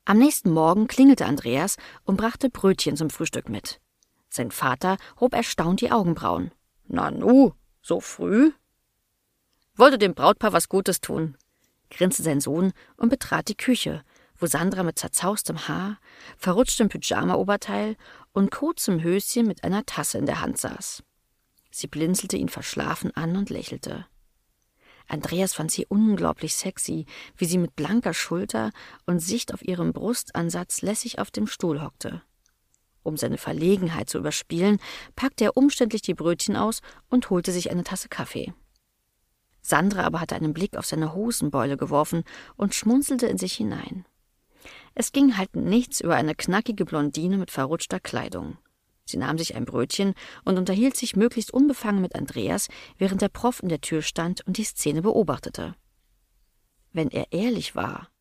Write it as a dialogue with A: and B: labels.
A: Am nächsten Morgen klingelte Andreas und brachte Brötchen zum Frühstück mit. Sein Vater hob erstaunt die Augenbrauen. »Nanu, so früh?« »Wollte dem Brautpaar was Gutes tun«, grinste sein Sohn und betrat die Küche, wo Sandra mit zerzaustem Haar, verrutschtem Pyjama-Oberteil und kurzem Höschen mit einer Tasse in der Hand saß. Sie blinzelte ihn verschlafen an und lächelte. Andreas fand sie unglaublich sexy, wie sie mit blanker Schulter und Sicht auf ihrem Brustansatz lässig auf dem Stuhl hockte. Um seine Verlegenheit zu überspielen, packte er umständlich die Brötchen aus und holte sich eine Tasse Kaffee. Sandra aber hatte einen Blick auf seine Hosenbeule geworfen und schmunzelte in sich hinein. Es ging halt nichts über eine knackige Blondine mit verrutschter Kleidung. Sie nahm sich ein Brötchen und unterhielt sich möglichst unbefangen mit Andreas, während der Prof in der Tür stand und die Szene beobachtete. Wenn er ehrlich war,